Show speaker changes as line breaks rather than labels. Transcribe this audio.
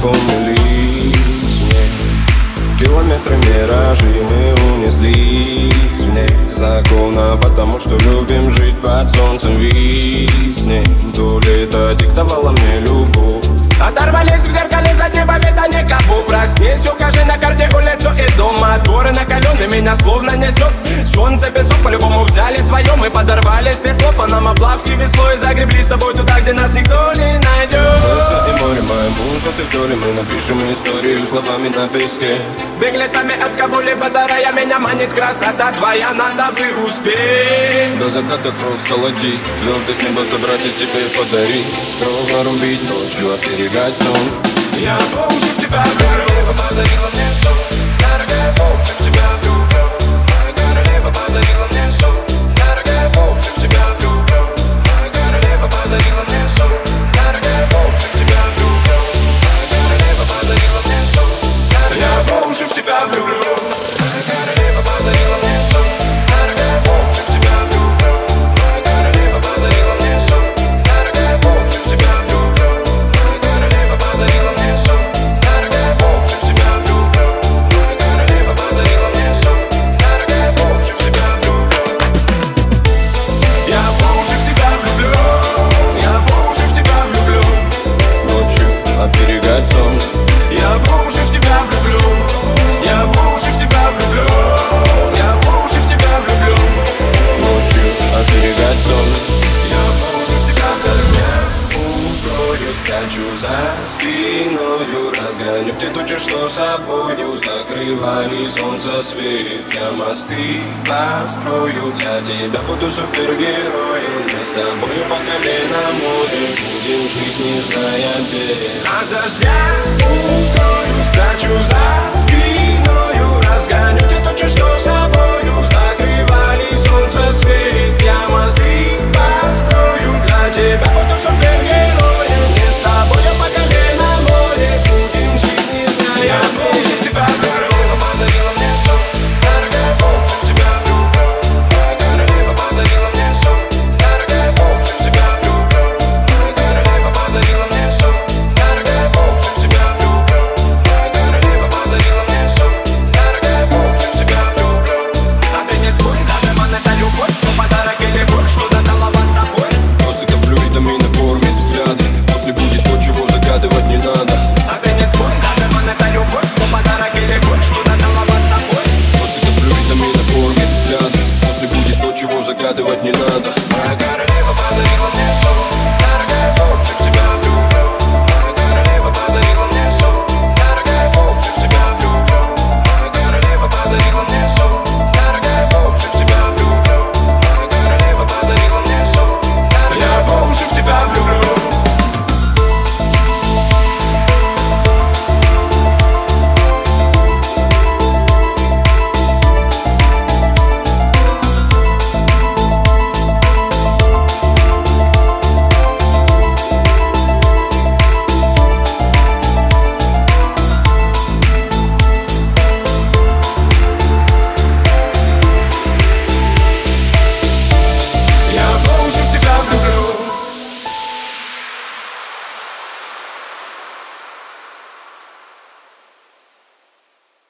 знакомились мне. Километры миражи мы унеслись в ней. Законно, потому что любим жить под солнцем виснет. То лето диктовало мне любовь.
Оторвались в зеркале заднего вида никому. Проснись, укажи на карте улицу и дом. Моторы накалены, меня словно несет. Солнце песок по-любому взяли свое. Мы подорвались без слов, а нам оплавки веслой загребли с тобой туда, где нас никто не найдет.
Высоты море, моим высоты вдоль. Мы напишем историю словами на песке.
Беглецами от кого-либо дарая меня манит красота твоя, надо бы успеть.
До заката кровь сколотить, звезды с неба собрать и тебе подарить. Ровно рубить ночью, оберегать сон.
Я по уши в тебя королева подарила мне сон. Дорогая, по уши в тебя влюблен. Моя королева подарила мне сон. Дорогая, по уши в тебя влюблен. Моя королева подарила мне сон. Дорогая, по уши в тебя влюблен. Моя королева подарила мне сон. Я по уши в тебя влюблен. Моя королева подарила мне сон. Дорогая, по уши в тебя влюблен. Моя королева подарила мне сон. Дорогая, по уши в тебя влюблен. Моя королева подарила мне сон. Дорогая, по уши в тебя влюблен. Моя королева подарила мне сон. Дорогая, по уши в тебя влюблен. Я по уши в тебя влюблен. Я по уши в тебя влюблен.
Ночью оберегать сон.
Я по уши в тебя влюблен. Я по уши в тебя влюблен. Я по уши в тебя влюблен.
Ночью оберегать сон.
Я по уши в тебя влюблен.
Укрою, спрячу за спиною, разгоню те тучи, что собою закрывали солнце свет. Я мосты построю для тебя, буду супергероем. Мы с тобой по колено море будем жить, не зная берег.
От дождя укрою, спрячу за